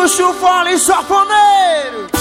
Puxa o fole, sanfoneiro.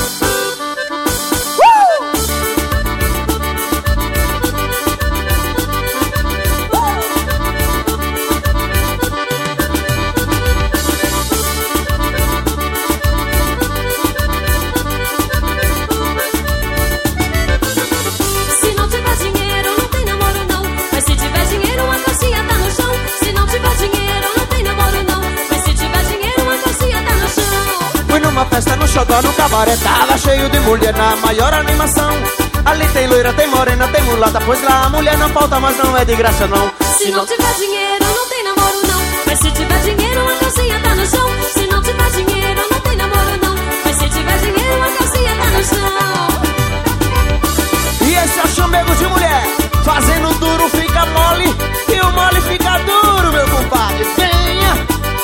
Uma festa no xodó, no cabaré, tava cheio de mulher na maior animação. Ali tem loira, tem morena, tem mulata, pois lá a mulher não falta, mas não é de graça não. Se não tiver dinheiro, não tem namoro não. Mas se tiver dinheiro, a calcinha tá no chão. Se não tiver dinheiro, não tem namoro não. Mas se tiver dinheiro, a calcinha tá no chão. E esse é o chamego de mulher, fazendo duro fica mole e o mole fica duro, meu compadre. Venha!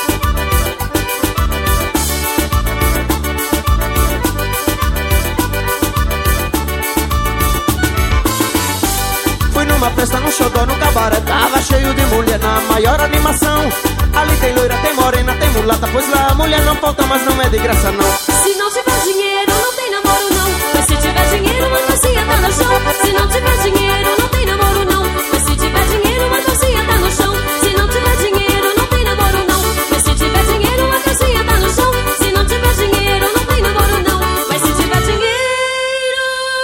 Uma festa no xodó, no cabaré, tava cheio de mulher na maior animação. Ali tem loira, tem morena, tem mulata, pois lá a mulher não falta, mas não é de graça não. Se não tiver dinheiro, não tem namoro não. Mas se tiver dinheiro, a calcinha tá no chão. Se não tiver dinheiro, não tem namoro não. Mas se tiver dinheiro, a calcinha tá no chão. Se não tiver dinheiro, não tem namoro não. Mas se tiver dinheiro, a calcinha tá no chão. Se não tiver dinheiro, não tem namoro não. Mas se tiver dinheiro,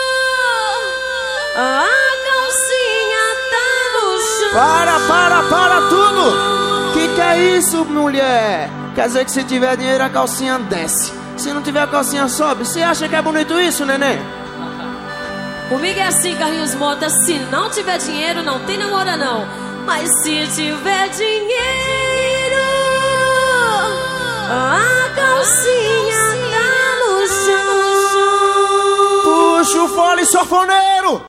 Para tudo! Que é isso, mulher? Quer dizer que se tiver dinheiro a calcinha desce, se não tiver a calcinha sobe. Você acha que é bonito isso, neném? Comigo é assim, Carlinhos Mota. Se não tiver dinheiro, não tem namoro não. Mas se tiver dinheiro, a calcinha tá no chão. Puxa o fole, sanfoneiro.